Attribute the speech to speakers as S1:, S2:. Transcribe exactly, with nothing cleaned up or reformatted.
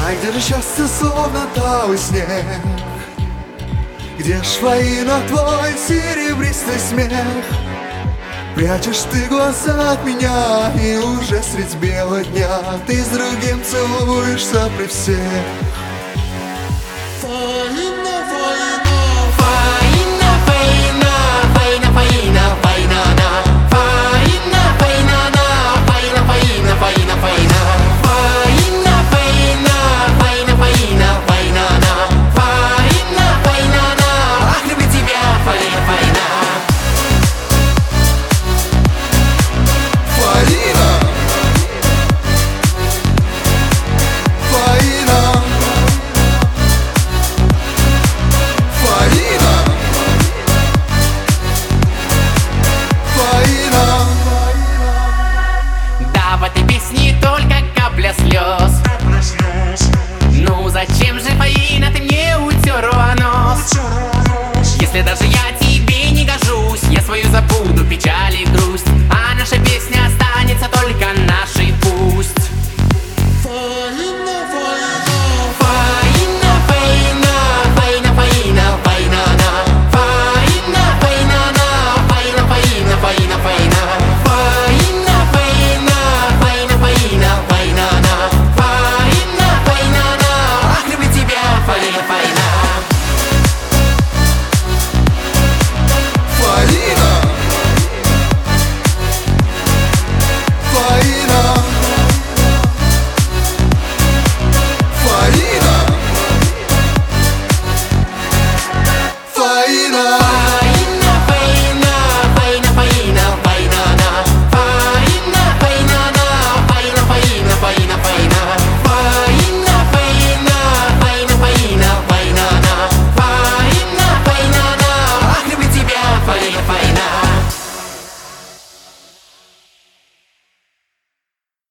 S1: А где же счастье, словно талый снег? Где ж Фаина, твой серебристый смех? Прячешь ты глаза от меня, и уже средь бела дня ты с другим целуешься при всех. Фаина, Фаина,
S2: Фаина, Фаина, Фаина, Фаина, Фаина, на. Фаина, Фаина, на. Фаина, Фаина, Фаина, Фаина. Фаина, Фаина, Фаина, Фаина, Фаина, на. Фаина, Фаина, на. Ах, люблю тебя, Фаина, Фаина.
S1: Фаина, Фаина, Фаина, Фаина.
S2: Да, в этой песне только капля слез. Ну зачем же, Фаина, ты мне утерла нос? Если даже я тебе не гожусь, я свою забуду.